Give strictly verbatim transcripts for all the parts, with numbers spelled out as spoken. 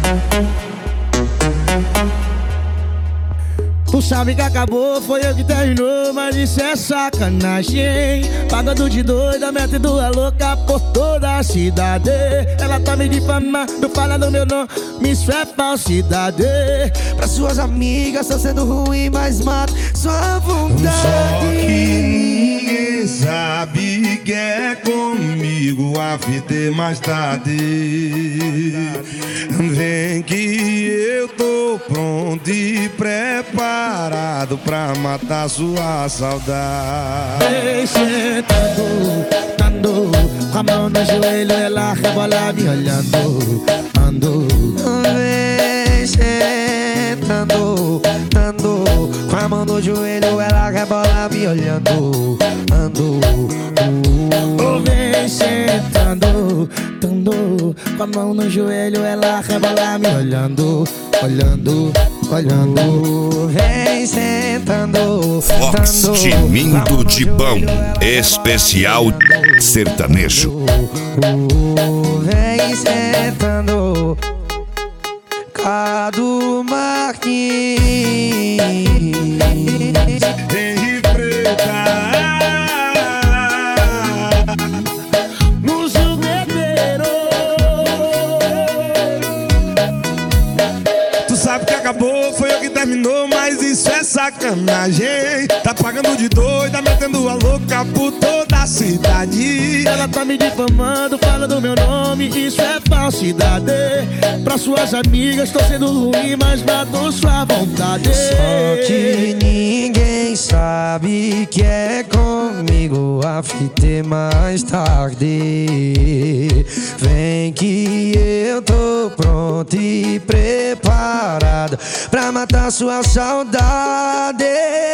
Tu sabe que acabou, foi eu que terminou, mas isso é sacanagem. Pagando de doida, metendo a louca por toda a cidade. Ela tá me difamando, falando meu nome, isso é falsidade. Pra suas amigas tá sendo ruim, mas mata sua vontade. Só que ninguém sabe que é comigo a fita mais tarde. Vem que eu tô pronto e preparado pra matar sua saudade. Vem sentando, dando, com a mão no joelho, ela rebola me olhando, ando. Vem sentando, dando, com a mão no joelho, ela rebola me olhando, ando. Vem sentando, dando, com a mão no joelho, ela rebola me olhando, olhando, olhando. Vem sentando, Fox Timindo de Bão, especial sertanejo. Vem sentando, Cadu Martins. Vem de preta No jugueteiro. Tu sabe que acabou, foi eu que terminou, mas isso é sacanagem. Tá pagando de doida, metendo a louca por toda a cidade. Ela tá me difamando, falando meu nome, isso é falsidade. Pra suas amigas tô sendo ruim, mas matou sua vontade. Só que ninguém sabe que é comigo a fita é mais tarde. Vem que eu tô pronto e preparado pra matar sua saudade.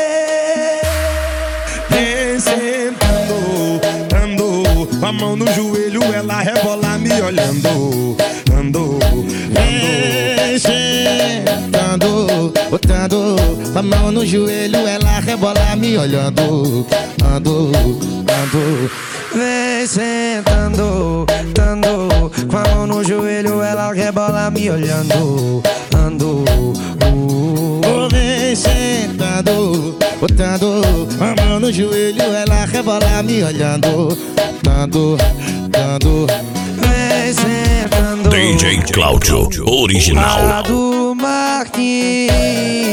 Vem sentando, andou, com a mão no joelho, ela rebola me olhando, andou, Vem sentando, botando a mão no joelho, ela rebola me olhando, ando, ando. Vem sentando, dando, com a mão no joelho, ela rebola me olhando, ando. Oh, vem sentando, botando a mão no joelho, ela rebola me olhando, dando, dando. Vem sentando, D J Cláudio, original. Cadu Martins.